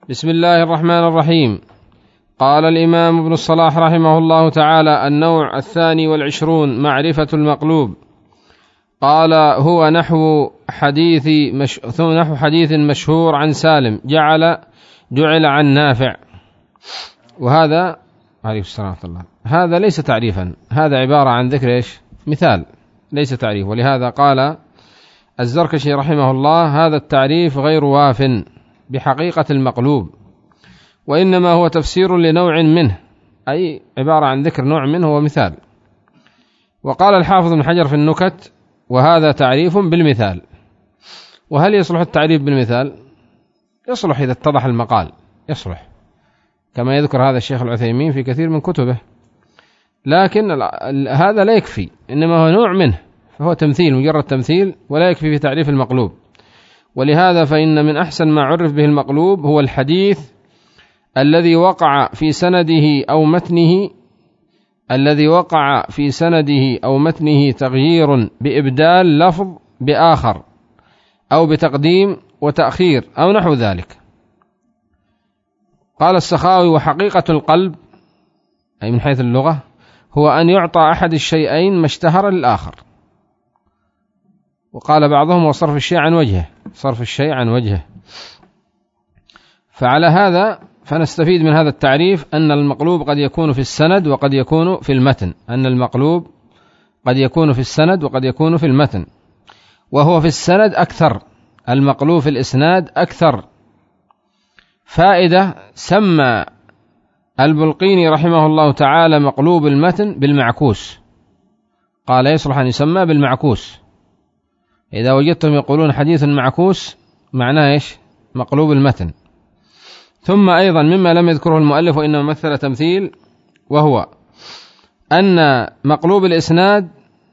بسم الله الرحمن الرحيم. قال الإمام ابن الصلاح رحمه الله تعالى: النوع 22 معرفة المقلوب. قال: هو نحو حديث مشهور عن سالم جعل عن نافع. وهذا عليه السلام ورحمة الله، هذا ليس تعريفا، هذا عبارة عن ذكر مثال، ليس تعريف. ولهذا قال الزركشي رحمه الله: هذا التعريف غير واف بحقيقة المقلوب، وإنما هو تفسير لنوع منه، أي عبارة عن ذكر نوع منه ومثال. وقال الحافظ بن حجر في النكت: وهذا تعريف بالمثال. وهل يصلح التعريف بالمثال؟ يصلح إذا اتضح المقال، يصلح، كما يذكر هذا الشيخ العثيمين في كثير من كتبه. لكن هذا لا يكفي، إنما هو نوع منه، فهو تمثيل، مجرد تمثيل، ولا يكفي في تعريف المقلوب. ولهذا فإن من أحسن ما عرف به المقلوب هو الحديث الذي وقع في سنده أو متنه تغيير بإبدال لفظ بآخر، أو بتقديم وتأخير، أو نحو ذلك. قال السخاوي: وحقيقة القلب، أي من حيث اللغة، هو أن يعطى أحد الشيئين ما اشتهر للآخر. وقال بعضهم: وصرف الشيء عن وجهه، صرف الشيء عن وجهه. فعلى هذا فنستفيد من هذا التعريف أن المقلوب قد يكون في السند وقد يكون في المتن، أن المقلوب قد يكون في السند وقد يكون في المتن، وهو في السند أكثر، المقلوب في الإسناد أكثر. فائدة: سمى البلقيني رحمه الله تعالى مقلوب المتن بالمعكوس، قال يصلح أن يسمى بالمعكوس. إذا وجدتم يقولون حديث معكوس معناه إيش؟ مقلوب المتن. ثم أيضا مما لم يذكره المؤلف وإنما مثل تمثيل، وهو أن مقلوب الإسناد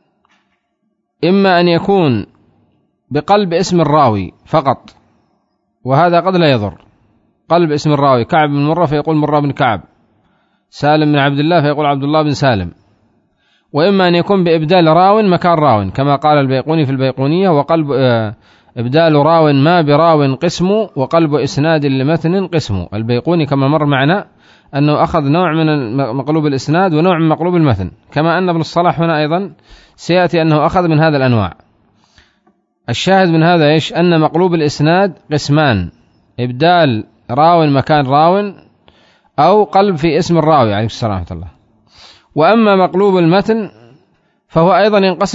إما أن يكون بقلب اسم الراوي فقط، وهذا قد لا يضر، قلب اسم الراوي، كعب بن مرة فيقول مرة بن كعب، سالم بن عبد الله فيقول عبد الله بن سالم. وإما أن يكون بإبدال راو مكان راو، كما قال البيقوني في البيقونية: وقلب إبدال راو ما براو قسم، وقلب إسناد لمتن قسم. البيقوني كما مر معنا أنه أخذ نوع من مقلوب الإسناد ونوع من مقلوب المتن، كما أن ابن الصلاح هنا أيضا سيأتي أنه أخذ من هذا الأنواع. الشاهد من هذا إيش؟ أن مقلوب الإسناد قسمان: إبدال راو مكان راو، أو قلب في اسم الراوي عليه السلام ورحمة الله. وأما مقلوب المتن فهو أيضا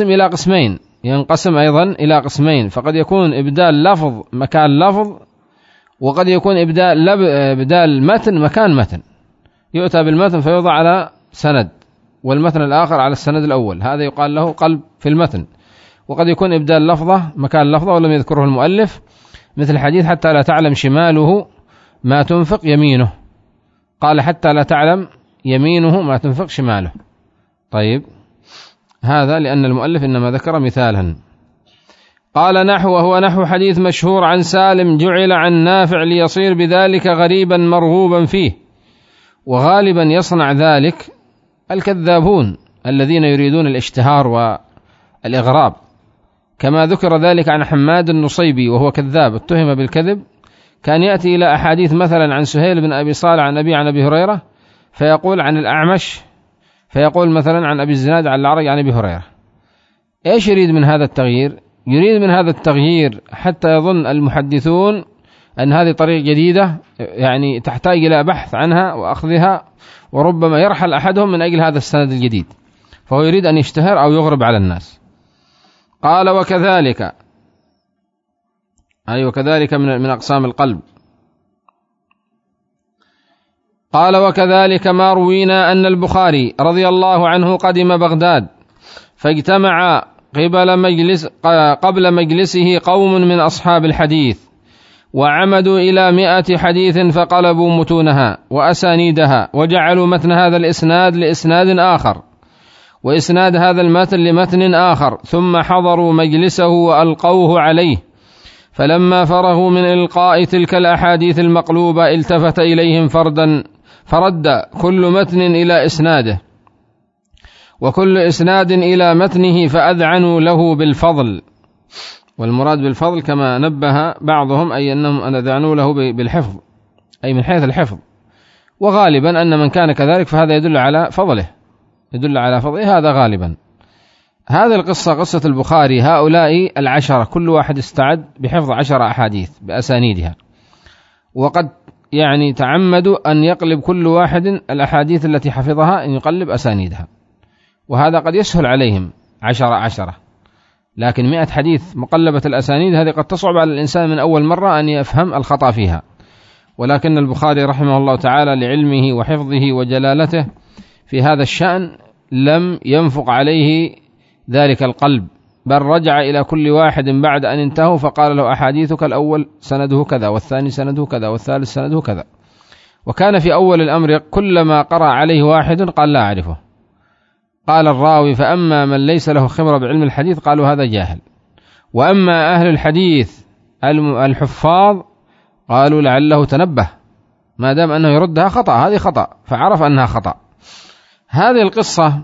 ينقسم أيضا إلى قسمين، فقد يكون إبدال لفظ مكان لفظ، وقد يكون إبدال متن مكان متن، يؤتى بالمتن فيوضع على سند والمتن الآخر على السند الأول، هذا يقال له قلب في المتن. وقد يكون إبدال لفظة مكان لفظة ولم يذكره المؤلف، مثل الحديث: حتى لا تعلم شماله ما تنفق يمينه، قال حتى لا تعلم يمينه ما تنفق شماله. طيب، هذا لأن المؤلف إنما ذكر مثالا. قال: وهو نحو حديث مشهور عن سالم جعل عن نافع ليصير بذلك غريبا مرغوبا فيه. وغالبا يصنع ذلك الكذابون الذين يريدون الاشتهار والإغراب، كما ذكر ذلك عن حماد النصيبي وهو كذاب اتهم بالكذب، كان يأتي إلى أحاديث مثلا عن سهيل بن أبي صالح عن أبي هريرة فيقول عن الأعمش، فيقول مثلا عن أبي الزناد عن الأعرج عن أبي هريرة. إيش يريد من هذا التغيير؟ يريد من هذا التغيير حتى يظن المحدثون أن هذه طريقة جديدة، يعني تحتاج إلى بحث عنها وأخذها، وربما يرحل أحدهم من أجل هذا السند الجديد، فهو يريد أن يشتهر أو يغرب على الناس. قال: وكذلك من أقسام القلب. قال: وكذلك ما روينا أن البخاري رضي الله عنه قدم بغداد، فاجتمع قبل مجلسه قوم من أصحاب الحديث، وعمدوا إلى 100 حديث، فقلبوا متونها وأسانيدها، وجعلوا متن هذا الإسناد لإسناد آخر، وإسناد هذا المتن لمتن آخر، ثم حضروا مجلسه وألقوه عليه. فلما فرغوا من إلقاء تلك الأحاديث المقلوبة التفت إليهم فرد كل متن إلى إسناده، وكل إسناد إلى متنه، فأذعنوا له بالفضل. والمراد بالفضل كما نبه بعضهم أي أنهم أذعنوا له بالحفظ، أي من حيث الحفظ، وغالبا أن من كان كذلك فهذا يدل على فضله، هذا غالبا. هذه القصة قصة البخاري، هؤلاء 10 كل واحد استعد بحفظ 10 أحاديث بأسانيدها، وقد يعني تعمدوا أن يقلب كل واحد الأحاديث التي حفظها أن يقلب أسانيدها، وهذا قد يسهل عليهم 10، لكن 100 حديث مقلبة الأسانيد هذه قد تصعب على الإنسان من أول مرة أن يفهم الخطأ فيها. ولكن البخاري رحمه الله تعالى لعلمه وحفظه وجلالته في هذا الشأن لم ينفق عليه ذلك القلب، بل رجع إلى كل واحد بعد أن انتهوا فقال له: أحاديثك الأول سنده كذا، والثاني سنده كذا، والثالث سنده كذا. وكان في أول الأمر كلما قرأ عليه واحد قال: لا أعرفه. قال الراوي: فأما من ليس له خبرة بعلم الحديث قالوا هذا جاهل، وأما أهل الحديث الحفاظ قالوا لعله تنبه، ما دام أنه يردها خطأ، هذه خطأ، فعرف أنها خطأ. هذه القصة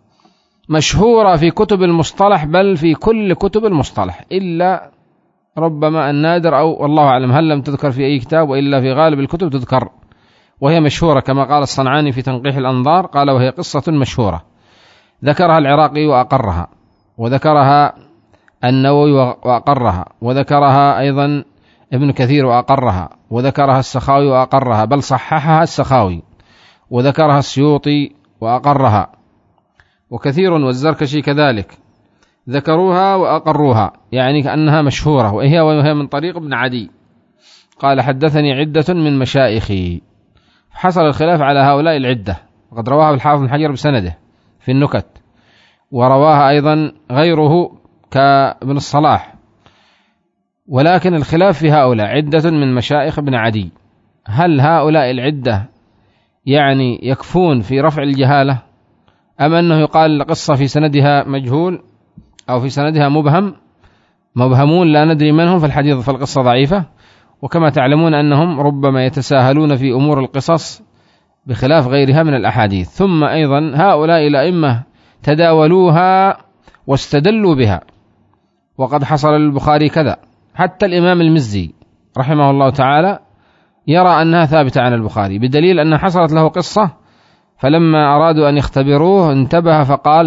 مشهورة في كتب المصطلح، بل في كل كتب المصطلح، إلا ربما النادر أو والله أعلم هل لم تذكر في أي كتاب، وإلا في غالب الكتب تذكر، وهي مشهورة كما قال الصنعاني في تنقيح الأنظار، قال: وهي قصة مشهورة ذكرها العراقي وأقرها، وذكرها النووي وأقرها، وذكرها أيضا ابن كثير وأقرها، وذكرها السخاوي وأقرها، بل صححها السخاوي، وذكرها السيوطي وأقرها، وكثير والزركشي كذلك ذكروها وأقروها، يعني كأنها مشهورة، وهي من طريق ابن عدي قال: حدثني عدة من مشايخي. حصل الخلاف على هؤلاء العدة، وقد رواها الحافظ بن حجر بسنده في النكت، ورواها أيضا غيره كابن الصلاح، ولكن الخلاف في هؤلاء عدة من مشايخ ابن عدي، هل هؤلاء العدة يعني يكفون في رفع الجهالة، أم أنه يقال القصة في سندها مجهول أو في سندها مبهمون لا ندري من هم، في القصة ضعيفة. وكما تعلمون أنهم ربما يتساهلون في أمور القصص بخلاف غيرها من الأحاديث. ثم أيضا هؤلاء الأئمة تداولوها واستدلوا بها، وقد حصل للبخاري كذا، حتى الإمام المزي رحمه الله تعالى يرى أنها ثابتة عن البخاري، بدليل أن حصلت له قصة فلما أرادوا أن يختبروه انتبه فقال: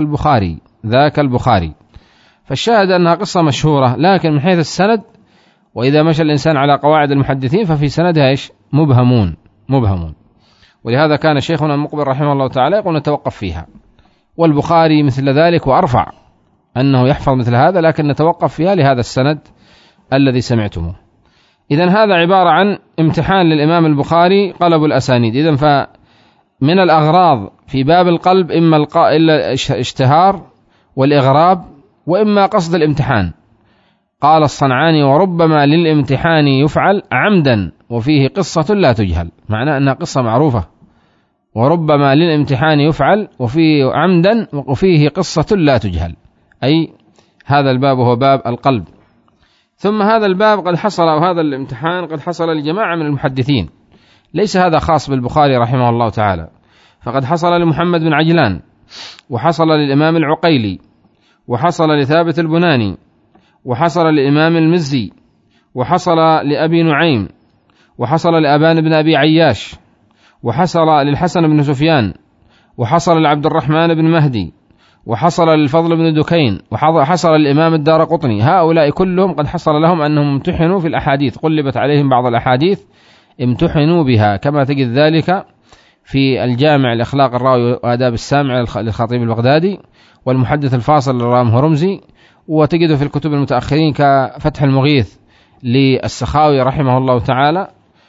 ذاك البخاري. فالشاهد أنها قصة مشهورة، لكن من حيث السند، وإذا مشى الإنسان على قواعد المحدثين ففي سندها مبهمون. ولهذا كان شيخنا المقبل رحمه الله تعالى يقول: نتوقف فيها. والبخاري مثل ذلك وأرفع أنه يحفظ مثل هذا، لكن نتوقف فيها لهذا السند الذي سمعتموه. إذن هذا عبارة عن امتحان للإمام البخاري قلب الأسانيد. إذن فمن الأغراض في باب القلب إما الاشتهار والإغراب، وإما قصد الامتحان. قال الصنعاني: وربما للامتحان يفعل عمدا وفيه قصة لا تجهل، معناه أنها قصة معروفة. وربما للامتحان يفعل وفيه عمدا وفيه قصة لا تجهل، أي هذا الباب هو باب القلب. ثم هذا الباب قد حصل، أو هذا الامتحان قد حصل لجماعة من المحدثين، ليس هذا خاص بالبخاري رحمه الله تعالى، فقد حصل لمحمد بن عجلان، وحصل للإمام العقيلي، وحصل لثابت البناني، وحصل للإمام المزي، وحصل لأبي نعيم، وحصل لأبان بن أبي عياش، وحصل للحسن بن سفيان، وحصل لعبد الرحمن بن مهدي، وحصل للفضل بن دكين، وحصل للإمام الدارقطني. هؤلاء كلهم قد حصل لهم أنهم امتحنوا في الأحاديث، قلبت عليهم بعض الأحاديث امتحنوا بها، كما تجد ذلك في الجامع الأخلاق الراوي وآداب السامع للخطيب البغدادي، والمحدث الفاصل للرام هرمزي، وتجد في الكتب المتأخرين كفتح المغيث للسخاوي رحمه الله تعالى،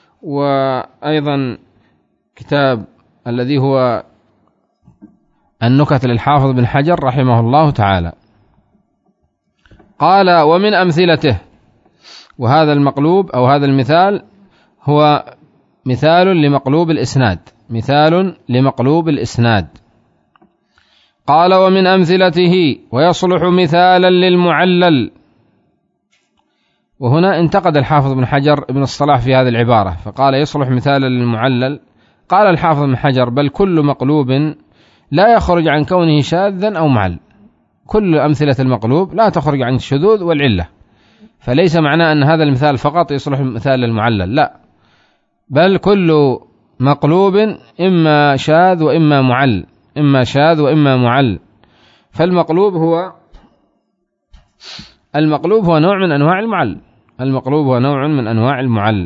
وأيضا كتاب الذي هو النكت للحافظ بن حجر رحمه الله تعالى. قال: ومن أمثلته، وهذا المقلوب أو هذا المثال هو مثال لمقلوب الإسناد. قال: ومن أمثلته ويصلح مثالا للمعلل. وهنا انتقد الحافظ بن حجر ابن الصلاح في هذه العبارة، فقال: يصلح مثالا للمعلل. قال الحافظ بن حجر: بل كل مقلوب لا يخرج عن كونه شاذا أو معل، كل أمثلة المقلوب لا تخرج عن الشذوذ والعلة، فليس معناه أن هذا المثال فقط يصلح مثال للمعلل، لا، بل كل مقلوب إما شاذ وإما معل، إما شاذ وإما معل. فالمقلوب هو نوع من أنواع المعل، المقلوب هو نوع من أنواع المعل.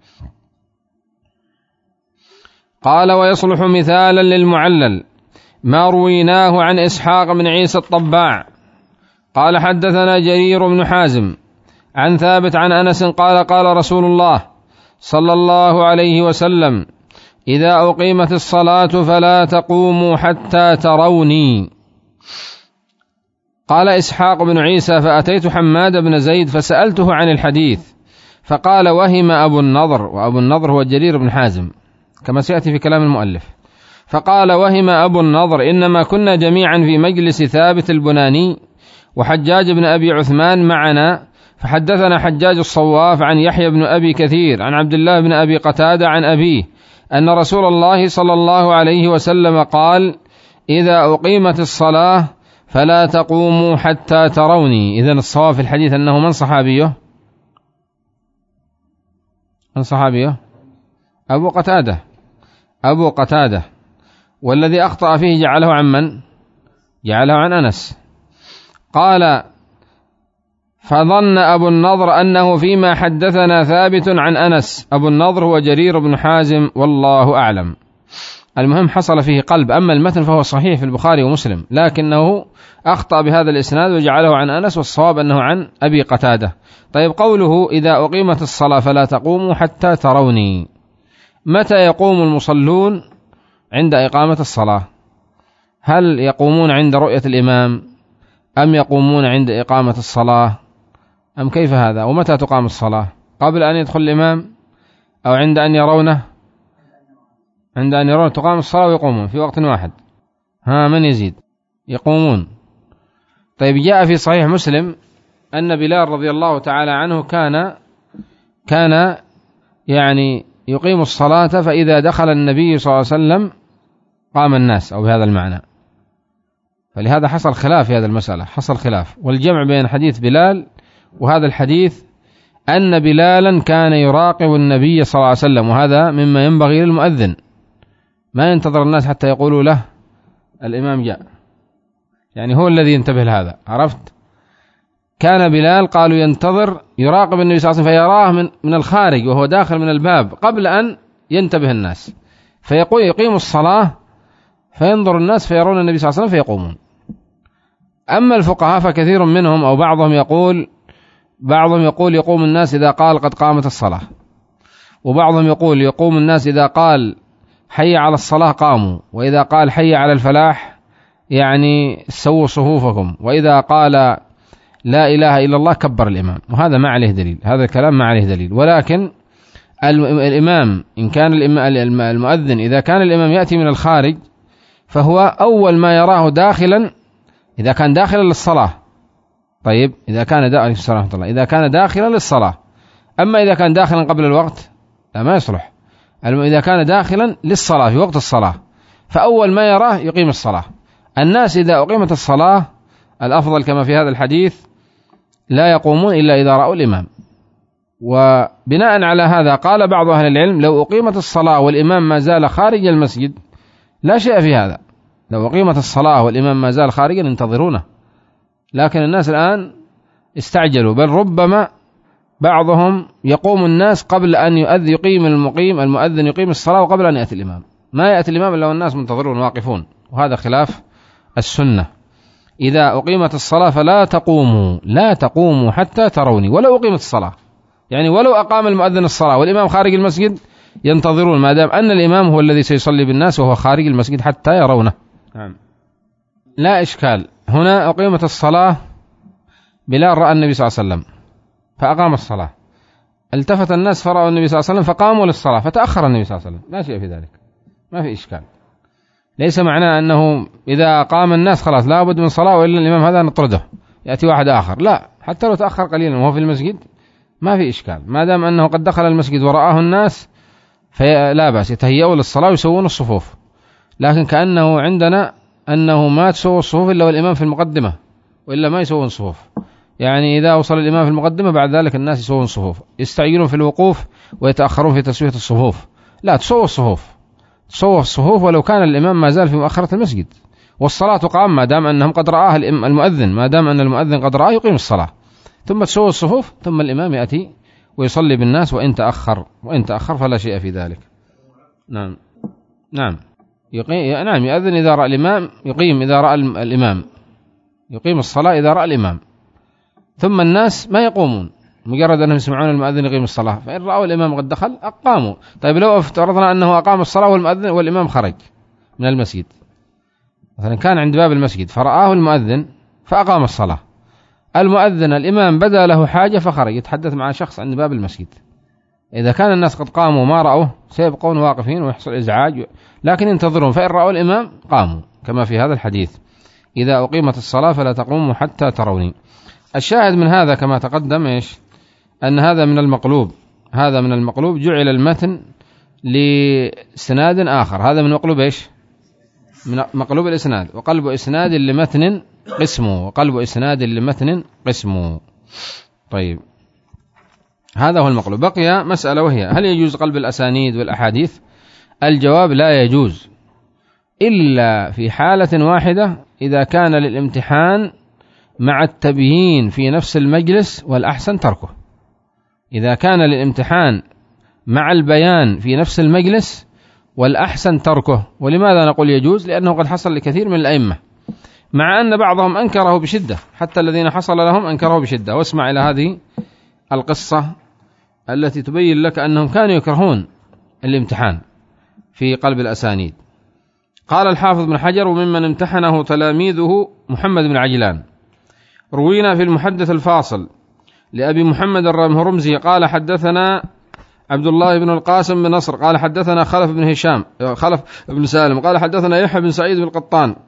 قال: ويصلح مثالا للمعلل ما رويناه عن إسحاق بن عيسى الطباع قال: حدثنا جرير بن حازم عن ثابت عن أنس قال: قال رسول الله صلى الله عليه وسلم: إذا أقيمت الصلاة فلا تقوموا حتى تروني. قال إسحاق بن عيسى: فأتيت حماد بن زيد فسألته عن الحديث فقال: وهم أبو النضر، وأبو النضر هو جرير بن حازم كما سيأتي في كلام المؤلف. فقال: وهم أبو النضر، إنما كنا جميعا في مجلس ثابت البناني وحجاج بن أبي عثمان معنا، فحدثنا حجاج الصواف عن يحيى بن أبي كثير عن عبد الله بن أبي قتادة عن أبيه أن رسول الله صلى الله عليه وسلم قال: إذا أقيمت الصلاة فلا تقوموا حتى تروني. إذن الصواب في الحديث أنه من صحابيه؟ من صحابيه؟ أبو قتادة، والذي أخطأ فيه جعله عن من؟ جعله عن أنس. قال: فظن أبو النضر أنه فيما حدثنا ثابت عن أنس. أبو النضر هو جرير بن حازم والله أعلم. المهم حصل فيه قلب، أما المتن فهو صحيح في البخاري ومسلم، لكنه أخطأ بهذا الإسناد وجعله عن أنس، والصواب أنه عن أبي قتادة. طيب، قوله إذا أقيمت الصلاة فلا تقوموا حتى تروني، متى يقوم المصلون عند إقامة الصلاة؟ هل يقومون عند رؤية الإمام أم يقومون عند إقامة الصلاة أم كيف هذا؟ ومتى تقام الصلاة؟ قبل أن يدخل الإمام أو عند أن يرونه؟ عند أن يرون تقام الصلاة ويقومون في وقت واحد. من يزيد؟ يقومون. طيب، جاء في صحيح مسلم أن بلال رضي الله تعالى عنه كان يعني يقيم الصلاة، فإذا دخل النبي صلى الله عليه وسلم قام الناس، أو بهذا المعنى. فلهذا حصل خلاف في هذه المسألة، حصل خلاف. والجمع بين حديث بلال وهذا الحديث أن بلالا كان يراقب النبي صلى الله عليه وسلم، وهذا مما ينبغي للمؤذن، ما ينتظر الناس حتى يقولوا له الإمام جاء، يعني هو الذي ينتبه لهذا. عرفت؟ كان بلال قالوا ينتظر يراقب النبي صلى الله عليه وسلم، فيراه من الخارج وهو داخل من الباب قبل أن ينتبه الناس، فيقول يقيم الصلاة فينظر الناس فيرون النبي صلى الله عليه وسلم فيقومون. أما الفقهاء فكثير منهم أو بعضهم يقول يقوم الناس إذا قال قد قامت الصلاة، وبعضهم يقول يقوم الناس إذا قال حي على الصلاة قاموا، وإذا قال حي على الفلاح يعني سووا صفوفكم، وإذا قال لا إله إلا الله كبر الإمام. وهذا ما عليه دليل، هذا الكلام ما عليه دليل. ولكن الإمام إن كان المؤذن إذا كان الإمام يأتي من الخارج فهو أول ما يراه داخلا إذا كان داخلا للصلاة. طيب، إذا كان داخلا للصلاة. أما إذا كان داخلا قبل الوقت لا، ما يصلح. إذا كان داخلا للصلاة في وقت الصلاة فأول ما يراه يقيم الصلاة. الناس إذا أقيمت الصلاة الأفضل كما في هذا الحديث لا يقومون إلا إذا رأوا الإمام. وبناء على هذا قال بعض أهل العلم لو أقيمت الصلاة والإمام ما زال خارج المسجد لا شيء في هذا، لو أقيمت الصلاة والإمام ما زال خارجا انتظرونه. لكن الناس الآن استعجلوا، بل ربما بعضهم يقوم الناس قبل أن يقيم المؤذن يقيم الصلاة وقبل أن يأتي الإمام، ما يأتي الإمام إلا والناس منتظرون واقفون، وهذا خلاف السنة. إذا أقيمت الصلاة فلا تقوموا حتى تروني، ولو أقيمت الصلاة، يعني ولو أقام المؤذن الصلاة والإمام خارج المسجد ينتظرون، ما دام أن الإمام هو الذي سيصلي بالناس وهو خارج المسجد حتى يرونه. لا إشكال. هنا أقيمت الصلاة، بلال رأى النبي صلى الله عليه وسلم فأقام الصلاة، التفت الناس فرأوا النبي صلى الله عليه وسلم فقاموا للصلاة، فتأخر النبي صلى الله عليه وسلم، لا شيء في ذلك، ما في إشكال. ليس معناه أنه إذا قام الناس خلاص لا بد من صلاة وإلا الإمام هذا نطرده يأتي واحد آخر، لا، حتى لو تأخر قليلا وهو في المسجد ما في إشكال، ما دام أنه قد دخل المسجد ورآه الناس فلا بأس، يتهيئوا للصلاة ويسوون الصفوف. لكن كأنه عندنا أنه ما تسووا الصفوف إلا والإمام في المقدمة، وإلا ما يسوون صفوف، يعني إذا وصل الإمام في المقدمة بعد ذلك الناس يسوون صفوف، يستعجلون في الوقوف ويتأخرون في تسوية الصفوف، لا، تصوف الصفوف ولو كان الإمام ما زال في مؤخرة المسجد، والصلاة تقام ما دام أنهم قد رآها المؤذن، ما دام أن المؤذن قد رآه يقيم الصلاة، ثم تصوف الصفوف، ثم الإمام يأتي ويصلي بالناس، وإن تأخر فلا شيء في ذلك. نعم يؤذن إذا رأى الإمام، يقيم إذا رأى الإمام، يقيم الصلاة إذا رأى الإمام، ثم الناس ما يقومون، مجرد أنهم يسمعون المؤذن يقيم الصلاة، فإن رأوا الإمام قد دخل أقاموا. طيب لو افترضنا أنه أقام الصلاة والإمام خرج من المسجد، مثلا كان عند باب المسجد فرآه المؤذن فأقام الصلاة، المؤذن الإمام بدا له حاجة فخرج يتحدث مع شخص عند باب المسجد، إذا كان الناس قد قاموا ما رأوه سيبقون واقفين ويحصل إزعاج، لكن ينتظرون، فإن رأوا الإمام قاموا، كما في هذا الحديث: إذا أقيمت الصلاة فلا تقوموا حتى تروني. الشاهد من هذا كما تقدم أن هذا من المقلوب، جعل المتن لسناد آخر، هذا من مقلوب من مقلوب الإسناد، وقلب إسناد لمتن قسمه، طيب هذا هو المقلوب. بقي مسألة، وهي: هل يجوز قلب الأسانيد والأحاديث؟ الجواب: لا يجوز، إلا في حالة واحدة، إذا كان للامتحان مع التبيين في نفس المجلس، والأحسن تركه. إذا كان للامتحان مع البيان في نفس المجلس والأحسن تركه. ولماذا نقول يجوز؟ لأنه قد حصل لكثير من الأئمة، مع أن بعضهم أنكره بشدة، حتى الذين حصل لهم أنكره بشدة. واسمع إلى هذه القصة التي تبين لك أنهم كانوا يكرهون الامتحان في قلب الأسانيد. قال الحافظ بن حجر: وممن امتحنه تلاميذه محمد بن عجلان. روينا في المحدث الفاصل لأبي محمد الرمهرمزي قال: حدثنا عبد الله بن القاسم بن نصر قال حدثنا خلف بن سالم قال حدثنا يحيى بن سعيد بن القطان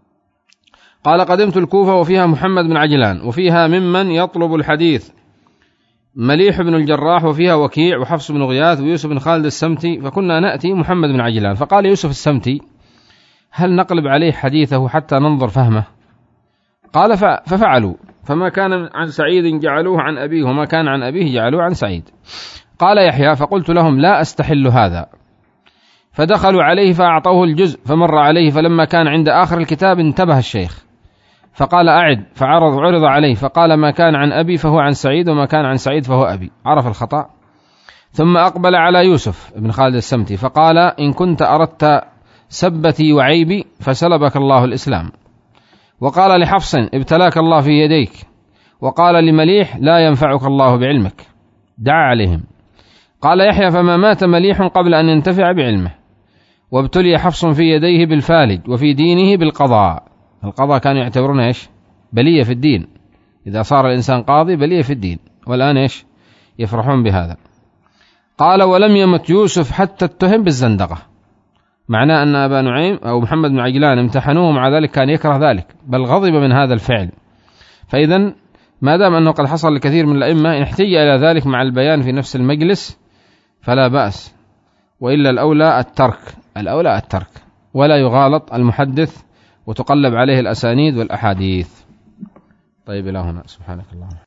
قال: قدمت الكوفة وفيها محمد بن عجلان، وفيها ممن يطلب الحديث مليح بن الجراح، وفيها وكيع وحفص بن غياث ويوسف بن خالد السمتي، فكنا نأتي محمد بن عجلان، فقال يوسف السمتي: هل نقلب عليه حديثه حتى ننظر فهمه؟ قال: ففعلوا، فما كان عن سعيد جعلوه عن أبيه، وما كان عن أبيه جعلوه عن سعيد. قال يحيى: فقلت لهم: لا أستحل هذا. فدخلوا عليه فأعطوه الجزء، فمر عليه، فلما كان عند آخر الكتاب انتبه الشيخ فقال: أعد، عرض عليه، فقال: ما كان عن أبي فهو عن سعيد، وما كان عن سعيد فهو أبي. عرف الخطأ. ثم أقبل على يوسف بن خالد السمتي فقال: إن كنت أردت سبتي وعيبي فسلبك الله الإسلام. وقال لحفص: ابتلاك الله في يديك. وقال لمليح: لا ينفعك الله بعلمك. دعا عليهم. قال يحيى: فما مات مليح قبل أن ينتفع بعلمه، وابتلي حفص في يديه بالفالج، وفي دينه بالقضاء. القضاء كانوا يعتبرون بلية في الدين، إذا صار الإنسان قاضي بلية في الدين، والآن يفرحون بهذا. قال: ولم يمت يوسف حتى اتهم بالزندقة، معناه أن أبا نعيم أو محمد بن عجلان امتحنوه، مع ذلك كان يكره ذلك، بل غضب من هذا الفعل. فإذا ما دام أنه قد حصل لكثير من الأئمة إن احتج إلى ذلك مع البيان في نفس المجلس فلا بأس، وإلا الأولى الترك، ولا يغالط المحدث وتقلب عليه الأسانيد والأحاديث. طيب إلى هنا، سبحانك اللهم.